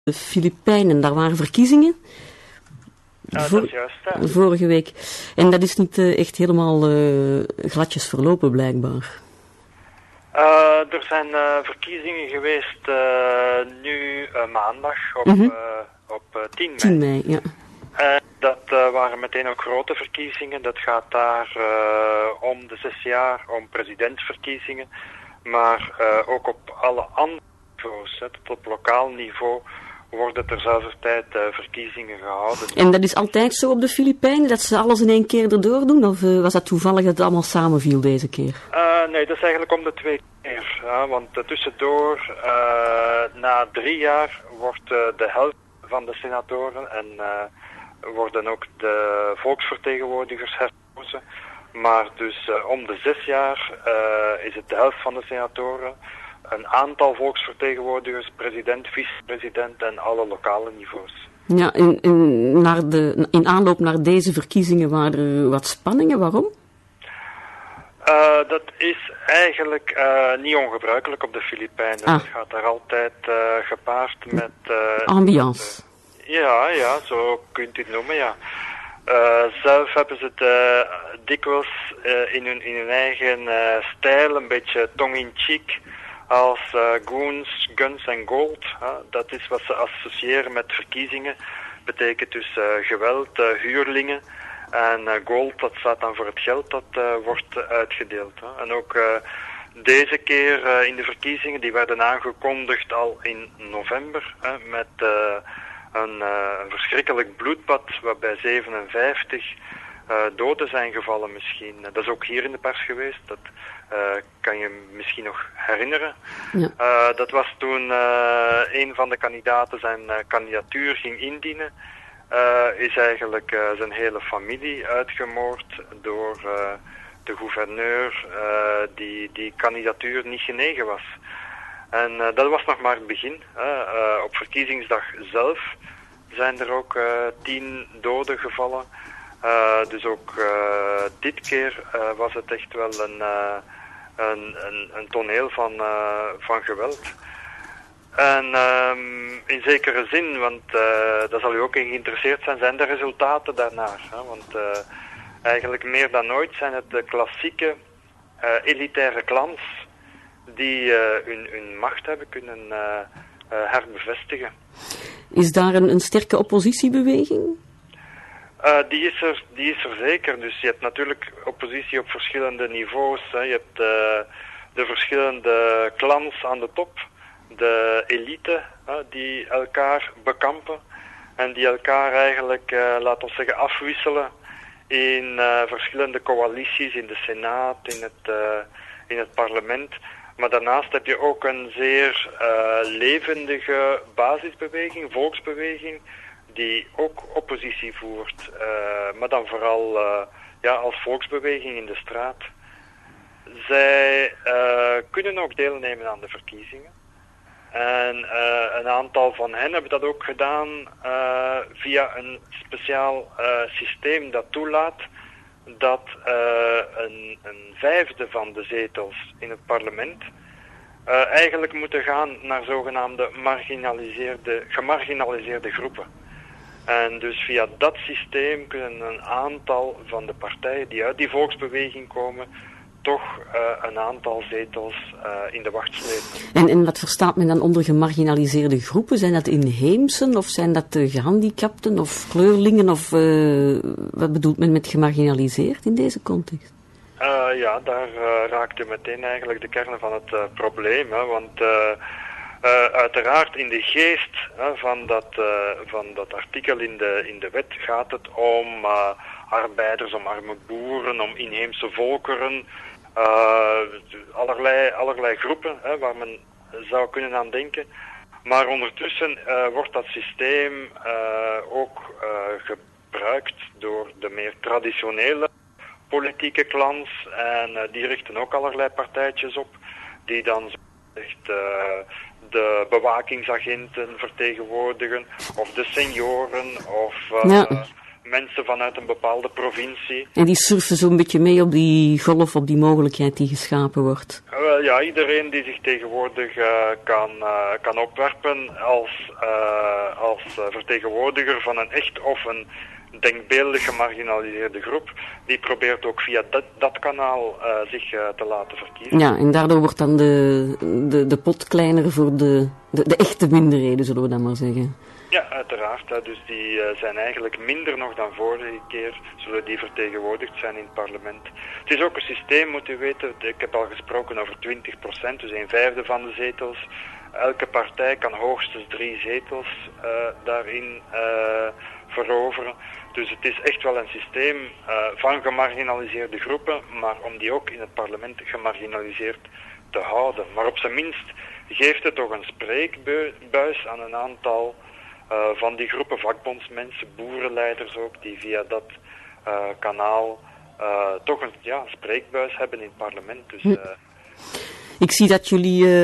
de Filipijnen. Daar waren verkiezingen. Dat is juist, hè. Vorige week. En dat is niet echt helemaal gladjes verlopen, blijkbaar. Er zijn verkiezingen geweest nu maandag op 10 mei. 10 mei, ja. Dat waren meteen ook grote verkiezingen. Dat gaat daar om de 6 jaar, om presidentsverkiezingen. Maar ook op alle andere niveaus, tot op lokaal niveau, worden terzelfde tijd verkiezingen gehouden. En dat is altijd zo op de Filipijnen, dat ze alles in één keer erdoor doen? Of was dat toevallig dat het allemaal samenviel deze keer? Nee, dat is eigenlijk om de 2 keer. Want tussendoor, na 3 jaar, wordt de helft van de senatoren en worden ook de volksvertegenwoordigers herkozen. Maar dus om de 6 jaar is het de helft van de senatoren, een aantal volksvertegenwoordigers, president, vicepresident en alle lokale niveaus. Ja, in aanloop naar deze verkiezingen waren er wat spanningen. Waarom? Dat is eigenlijk niet ongebruikelijk op de Filipijnen. Dat gaat daar altijd gepaard met... ambiance. Ja, zo kunt u het noemen, ja. Zelf hebben ze het dikwijls in hun eigen stijl, een beetje tongue-in-cheek, als goons, guns en gold. Dat is wat ze associëren met verkiezingen. Betekent dus geweld, huurlingen. En gold, dat staat dan voor het geld dat wordt uitgedeeld. En ook deze keer in de verkiezingen, die werden aangekondigd al in november, met een verschrikkelijk bloedbad waarbij 57 doden zijn gevallen misschien. Dat is ook hier in de pers geweest, dat kan je misschien nog herinneren. Ja. Dat was toen een van de kandidaten zijn kandidatuur ging indienen. Is eigenlijk zijn hele familie uitgemoord door de gouverneur die kandidatuur niet genegen was. En dat was nog maar het begin. Op verkiezingsdag zelf zijn er ook 10 doden gevallen. Dus ook dit keer was het echt wel een toneel van geweld. En in zekere zin, want daar zal u ook in geïnteresseerd zijn de resultaten daarnaar. Want eigenlijk meer dan ooit zijn het de klassieke elitaire clans die hun macht hebben kunnen herbevestigen. Is daar een sterke oppositiebeweging? Die is er zeker. Dus je hebt natuurlijk oppositie op verschillende niveaus. Je hebt de verschillende clans aan de top. De elite die elkaar bekampen. En die elkaar eigenlijk, laten we zeggen, afwisselen in verschillende coalities in de Senaat, in het parlement. Maar daarnaast heb je ook een zeer levendige basisbeweging, volksbeweging, die ook oppositie voert. Maar dan vooral als volksbeweging in de straat. Zij kunnen ook deelnemen aan de verkiezingen. En een aantal van hen hebben dat ook gedaan via een speciaal systeem dat toelaat dat een vijfde van de zetels in het parlement eigenlijk moeten gaan naar zogenaamde gemarginaliseerde groepen. En dus via dat systeem kunnen een aantal van de partijen die uit die volksbeweging komen toch een aantal zetels in de wacht slepen. En wat verstaat men dan onder gemarginaliseerde groepen? Zijn dat inheemsen of zijn dat gehandicapten of kleurlingen? Of wat bedoelt men met gemarginaliseerd in deze context? Daar raakt u meteen eigenlijk de kern van het probleem. Want uiteraard in de geest van dat artikel in de wet gaat het om arbeiders, om arme boeren, om inheemse volkeren, allerlei groepen waar men zou kunnen aan denken. Maar ondertussen wordt dat systeem ook gebruikt door de meer traditionele politieke clans en die richten ook allerlei partijtjes op die dan echt de bewakingsagenten vertegenwoordigen of de senioren of mensen vanuit een bepaalde provincie. En die surfen zo'n beetje mee op die golf, op die mogelijkheid die geschapen wordt. Wel ja, iedereen die zich tegenwoordig kan opwerpen als vertegenwoordiger van een echt of een denkbeeldig gemarginaliseerde groep, die probeert ook via dat kanaal zich te laten verkiezen. Ja, en daardoor wordt dan de pot kleiner voor de echte minderheden, zullen we dan maar zeggen. Ja, uiteraard. Hè. Dus die zijn eigenlijk minder nog dan vorige keer, zullen die vertegenwoordigd zijn in het parlement. Het is ook een systeem, moet u weten, ik heb al gesproken over 20%, dus 1/5 van de zetels. Elke partij kan hoogstens 3 zetels daarin veroveren. Dus het is echt wel een systeem van gemarginaliseerde groepen, maar om die ook in het parlement gemarginaliseerd te houden. Maar op zijn minst geeft het toch een spreekbuis aan een aantal van die groepen vakbondsmensen, boerenleiders ook, die via dat kanaal toch een spreekbuis hebben in het parlement. Dus, ik zie dat jullie...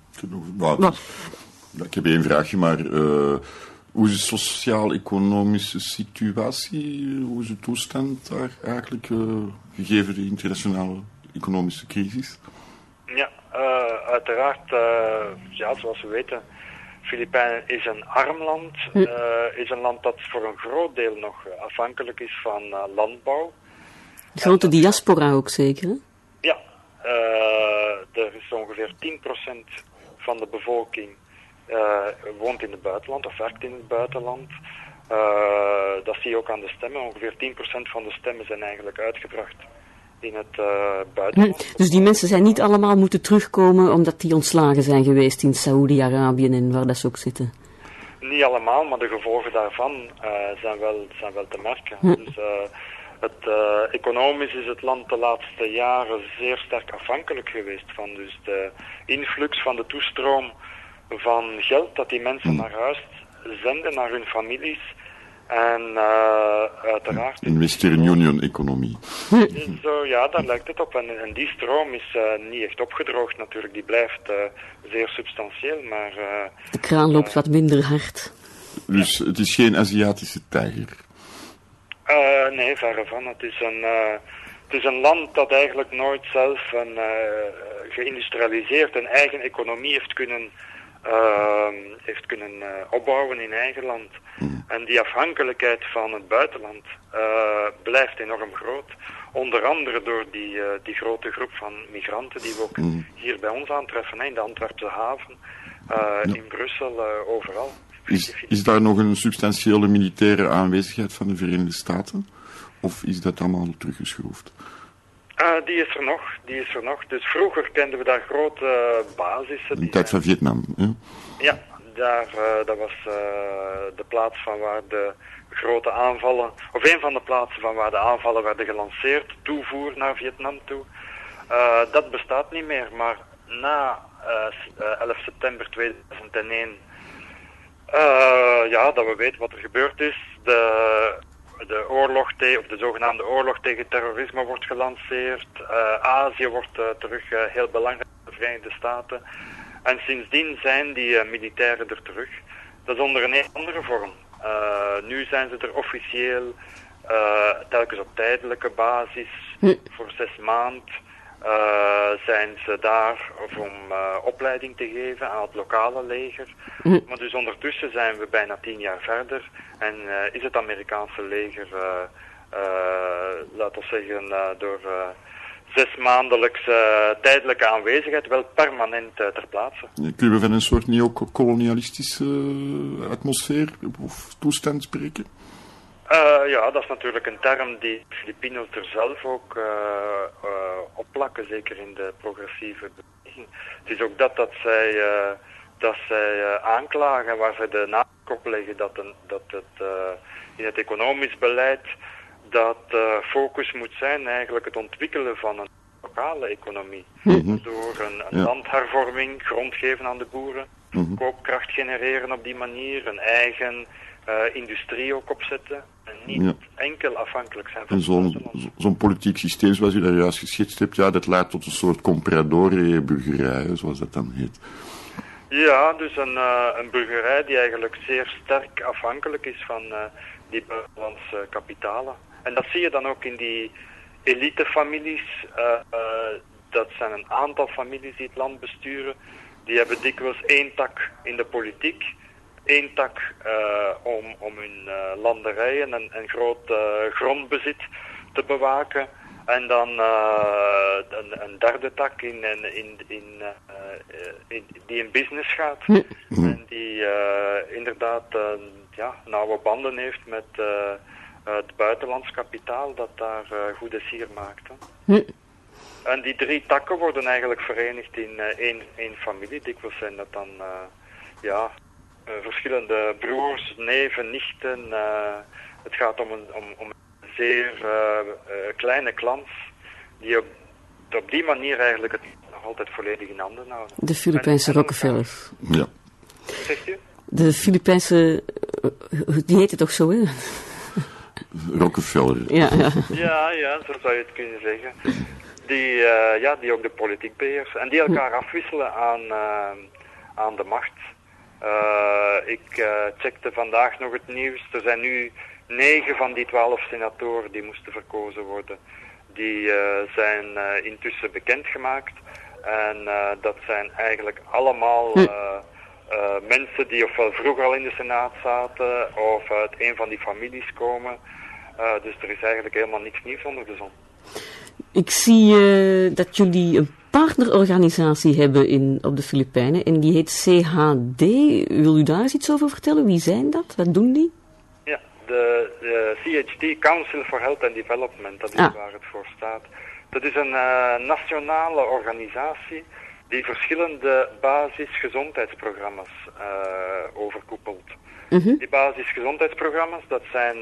Ik heb één vraagje, maar hoe is de sociaal-economische situatie, hoe is de toestand daar eigenlijk, gegeven de internationale economische crisis? Ja, uiteraard, zoals we weten, Filipijnen is een arm land, is een land dat voor een groot deel nog afhankelijk is van landbouw. Grote diaspora ook zeker, hè? Ja, er is ongeveer 10% van de bevolking woont in het buitenland of werkt in het buitenland. Dat zie je ook aan de stemmen. Ongeveer 10% van de stemmen zijn eigenlijk uitgebracht in het buitenland. Dus die mensen zijn niet allemaal moeten terugkomen omdat die ontslagen zijn geweest in Saoedi-Arabië en waar dat ze ook zitten? Niet allemaal, maar de gevolgen daarvan zijn wel te merken. Dus, economisch is het land de laatste jaren zeer sterk afhankelijk geweest van dus de influx van de toestroom van geld dat die mensen naar huis zenden, naar hun families. En uiteraard... Een Western Union-economie. Zo, ja, daar lijkt het op. En die stroom is niet echt opgedroogd natuurlijk. Die blijft zeer substantieel, maar... de kraan loopt wat minder hard. Dus het is geen Aziatische tijger? Nee, verre van. Het is een land dat eigenlijk nooit zelf een geïndustrialiseerd een eigen economie heeft kunnen opbouwen in eigen land. En die afhankelijkheid van het buitenland blijft enorm groot. Onder andere door die grote groep van migranten die we ook hier bij ons aantreffen, in de Antwerpse haven, in Brussel, overal. Is daar nog een substantiële militaire aanwezigheid van de Verenigde Staten? Of is dat allemaal teruggeschroefd? Die is er nog. Dus vroeger kenden we daar grote basissen. In de tijd van Vietnam, hè? Ja, dat was de plaats van waar de grote aanvallen, of een van de plaatsen van waar de aanvallen werden gelanceerd, toevoer naar Vietnam toe. Dat bestaat niet meer, maar na 11 september 2001, dat we weten wat er gebeurd is, de oorlog of de zogenaamde oorlog tegen terrorisme wordt gelanceerd. Azië wordt terug heel belangrijk voor de Verenigde Staten. En sindsdien zijn die militairen er terug. Dat is onder een heel andere vorm. Nu zijn ze er officieel, telkens op tijdelijke basis, voor 6 maanden. Zijn ze daar om opleiding te geven aan het lokale leger. Maar dus ondertussen zijn we bijna 10 jaar verder en is het Amerikaanse leger, laten we zeggen, door 6 maandelijkse tijdelijke aanwezigheid wel permanent ter plaatse. Kunnen we van een soort neo-kolonialistische atmosfeer of toestand spreken? Ja, dat is natuurlijk een term die Filipino's er zelf ook opplakken, zeker in de progressieve beweging. Het is ook dat zij aanklagen, waar zij de nadruk op leggen dat het in het economisch beleid dat focus moet zijn eigenlijk het ontwikkelen van een lokale economie. Door een landhervorming, grond geven aan de boeren, koopkracht genereren op die manier, een eigen industrie ook opzetten en niet enkel afhankelijk zijn van zo'n politiek systeem zoals u daar juist geschetst hebt, dat leidt tot een soort compradore-burgerij, zoals dat dan heet. Ja, dus een burgerij die eigenlijk zeer sterk afhankelijk is van die buitenlandse kapitalen. En dat zie je dan ook in die elitefamilies. Dat zijn een aantal families die het land besturen. Die hebben dikwijls één tak in de politiek, één tak om hun landerijen en groot grondbezit te bewaken. En dan een derde tak die in business gaat. En die inderdaad nauwe banden heeft met het buitenlands kapitaal dat daar goede sier maakt. En die 3 takken worden eigenlijk verenigd in één familie. Dikwijls zijn dat dan verschillende broers, neven, nichten. Het gaat om een zeer kleine klans die op die manier eigenlijk het nog altijd volledig in handen houden. De Filipijnse Rockefellers. Ja. Zegt u? De Filipijnse, die heette toch zo, hè? Rockefeller. Ja. Ja, zo zou je het kunnen zeggen. Die ook de politiek beheersen. En die elkaar afwisselen aan de macht. Ik checkte vandaag nog het nieuws. Er zijn nu 9 van die 12 senatoren die moesten verkozen worden. Die zijn intussen bekendgemaakt. En dat zijn eigenlijk allemaal mensen die ofwel vroeger al in de Senaat zaten of uit een van die families komen. Dus er is eigenlijk helemaal niks nieuws onder de zon. Ik zie dat jullie een partnerorganisatie hebben op de Filipijnen en die heet CHD. Wil u daar eens iets over vertellen? Wie zijn dat? Wat doen die? Ja, de CHD, Council for Health and Development, dat is waar het voor staat. Dat is een nationale organisatie die verschillende basisgezondheidsprogramma's overkoepelt. Die basisgezondheidsprogramma's, dat zijn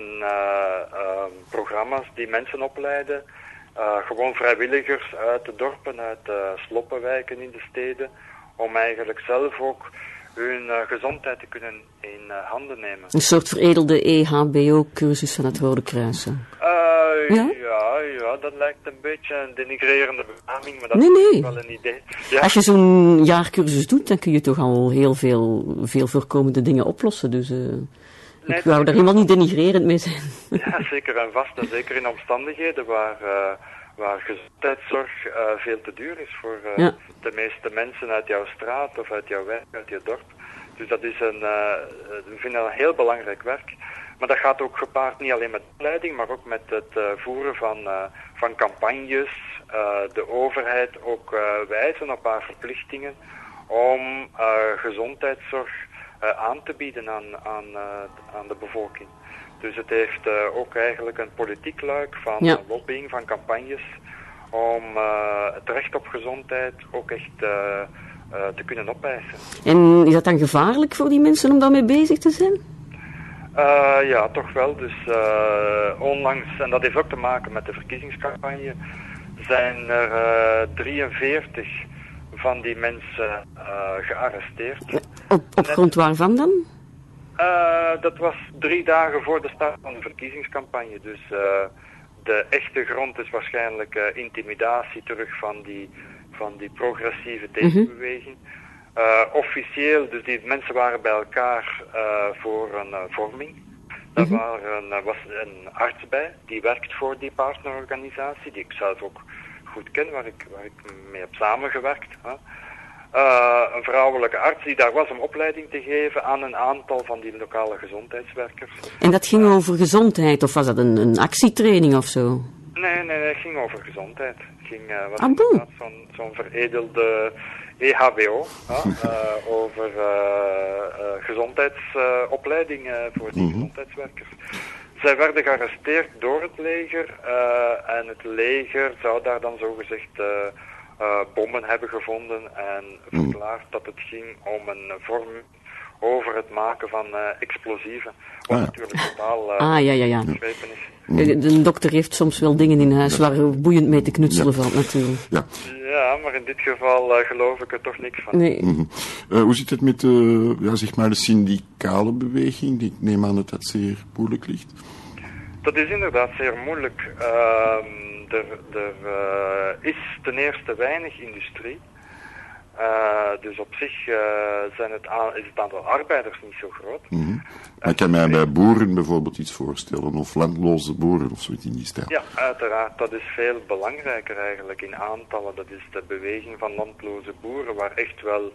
programma's die mensen opleiden, gewoon vrijwilligers uit de dorpen, uit sloppenwijken in de steden, om eigenlijk zelf ook hun gezondheid te kunnen in handen nemen. Een soort veredelde EHBO-cursus van het Rode Kruis. Ja, dat lijkt een beetje een denigrerende benaming, maar dat is wel een idee. Ja. Als je zo'n jaarcursus doet, dan kun je toch al heel veel voorkomende dingen oplossen. Dus ik wou daar helemaal niet denigrerend mee zijn. Ja, zeker en vast. En zeker in omstandigheden waar gezondheidszorg veel te duur is voor de meeste mensen uit jouw straat of uit jouw wijk, uit je dorp. Dus dat is we vinden dat een heel belangrijk werk. Maar dat gaat ook gepaard niet alleen met opleiding, maar ook met het voeren van campagnes. De overheid ook wijzen op haar verplichtingen om gezondheidszorg aan te bieden aan de bevolking. Dus het heeft ook eigenlijk een politiek luik van lobbying, van campagnes, om het recht op gezondheid ook echt te kunnen opeisen. En is dat dan gevaarlijk voor die mensen om daarmee bezig te zijn? Ja, toch wel. Dus onlangs, en dat heeft ook te maken met de verkiezingscampagne, zijn er 43 van die mensen gearresteerd. Op grond waarvan dan? Dat was 3 dagen voor de start van de verkiezingscampagne. Dus de echte grond is waarschijnlijk intimidatie terug van die progressieve tegenbeweging. Officieel, dus die mensen waren bij elkaar voor een vorming. Daar was een arts bij, die werkt voor die partnerorganisatie, die ik zelf ook goed ken, waar ik mee heb samengewerkt. Een vrouwelijke arts die daar was om opleiding te geven aan een aantal van die lokale gezondheidswerkers. En dat ging over gezondheid, of was dat een actietraining of zo? Nee, het ging over gezondheid. Het was inderdaad zo'n veredelde EHBO, over gezondheidsopleiding voor die gezondheidswerkers. Zij werden gearresteerd door het leger en het leger zou daar dan zogezegd bommen hebben gevonden en verklaard dat het ging om een vorm over het maken van explosieven. Wat natuurlijk totaal begrepen is. De dokter heeft soms wel dingen in huis waar boeiend mee te knutselen valt natuurlijk. Ja, maar in dit geval geloof ik er toch niks van. Nee. Hoe zit het met de syndicale beweging? Ik neem aan dat dat zeer moeilijk ligt. Dat is inderdaad zeer moeilijk. Er is ten eerste weinig industrie. Dus op zich is het aantal arbeiders niet zo groot. Maar ik kan mij bij boeren bijvoorbeeld iets voorstellen, of landloze boeren of zoiets in die stijl. Ja, uiteraard. Dat is veel belangrijker eigenlijk in aantallen. Dat is de beweging van landloze boeren, waar echt wel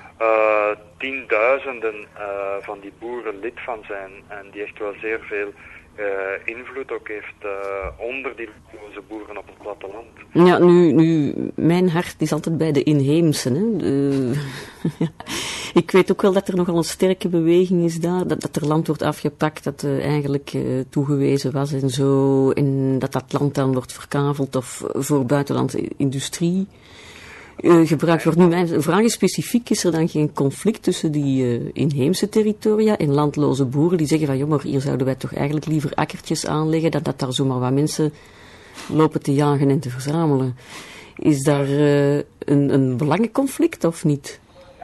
tienduizenden van die boeren lid van zijn. En die echt wel zeer veel invloed ook heeft onder die landloze boeren op het platteland. Ja, nu mijn hart is altijd bij de inheemsen. Hè. Ik weet ook wel dat er nogal een sterke beweging is daar, dat er land wordt afgepakt, dat eigenlijk toegewezen was en zo, en dat land dan wordt verkaveld of voor buitenlandse industrie gebruikt wordt. Nu, mijn vraag is specifiek, is er dan geen conflict tussen die inheemse territoria en landloze boeren die zeggen van, joh, maar hier zouden wij toch eigenlijk liever akkertjes aanleggen dan dat daar zomaar wat mensen lopen te jagen en te verzamelen. Is daar een belangenconflict of niet?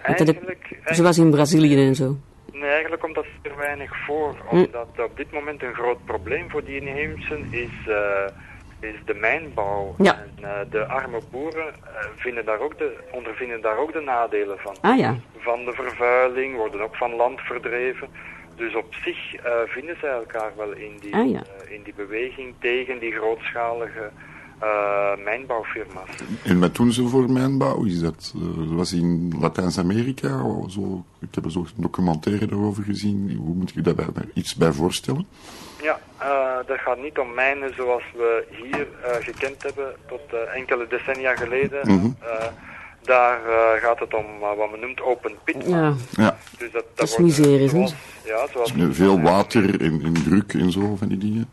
Zoals in Brazilië en zo. Nee, eigenlijk komt dat er weinig voor. Omdat op dit moment een groot probleem voor die inheemsen is de mijnbouw. Ja. En de arme boeren ondervinden daar ook de nadelen van. Ah ja. Van de vervuiling, worden ook van land verdreven. Dus op zich vinden zij elkaar wel in die beweging tegen die grootschalige mijnbouwfirma's. En wat doen ze voor mijnbouw? Is dat was in Latijns-Amerika? Ik heb er zo'n documentaire daarover gezien. Hoe moet je daar iets bij voorstellen? Ja, dat gaat niet om mijnen zoals we hier gekend hebben tot enkele decennia geleden. Daar gaat het om wat men noemt open pit. Ja. Dus dat is miserie, hè? Zoals veel water en druk en zo van die dingen.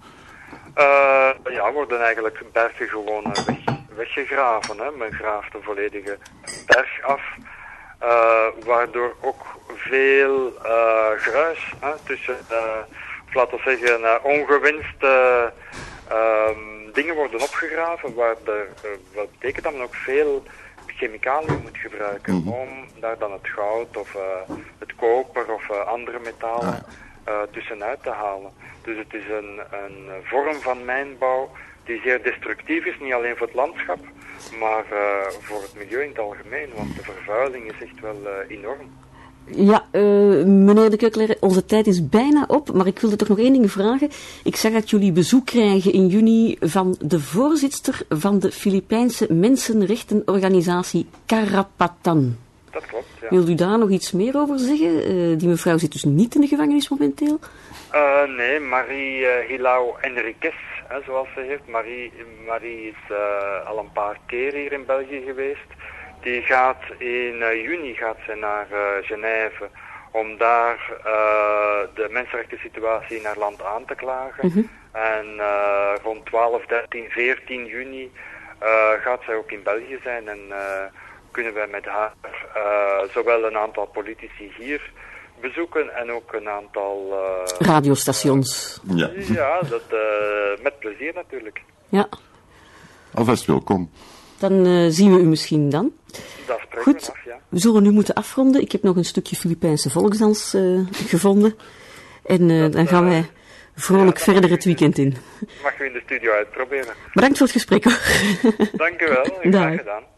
Worden eigenlijk bergen gewoon weggegraven. Hè. Men graaft de volledige berg af. Waardoor ook veel gruis tussen, laten we zeggen, ongewenste dingen worden opgegraven. Wat betekent dat men ook veel chemicaliën moet gebruiken om daar dan het goud of het koper of andere metalen tussenuit te halen. Dus het is een vorm van mijnbouw die zeer destructief is, niet alleen voor het landschap, maar voor het milieu in het algemeen, want de vervuiling is echt wel enorm. Ja, meneer de Keukler, onze tijd is bijna op, maar ik wilde toch nog één ding vragen. Ik zag dat jullie bezoek krijgen in juni van de voorzitster van de Filipijnse mensenrechtenorganisatie Karapatan. Dat klopt, ja. Wilt u daar nog iets meer over zeggen? Die mevrouw zit dus niet in de gevangenis momenteel? Nee, Marie Hilao Enriquez, zoals ze heet. Marie is al een paar keer hier in België geweest. Die gaat in juni naar Genève om daar de mensenrechten situatie in haar land aan te klagen. En rond 12, 13, 14 juni gaat zij ook in België zijn en kunnen wij met haar zowel een aantal politici hier bezoeken en ook een aantal radiostations. Ja, dat met plezier natuurlijk. Ja. Alvast welkom. Dan zien we u misschien dan. Dat spreken Goed, we af, ja. We zullen nu moeten afronden. Ik heb nog een stukje Filipijnse volksdans gevonden. En dan gaan wij vrolijk verder het weekend in. Mag u in de studio uitproberen. Bedankt voor het gesprek, hoor. Dank u wel, graag gedaan.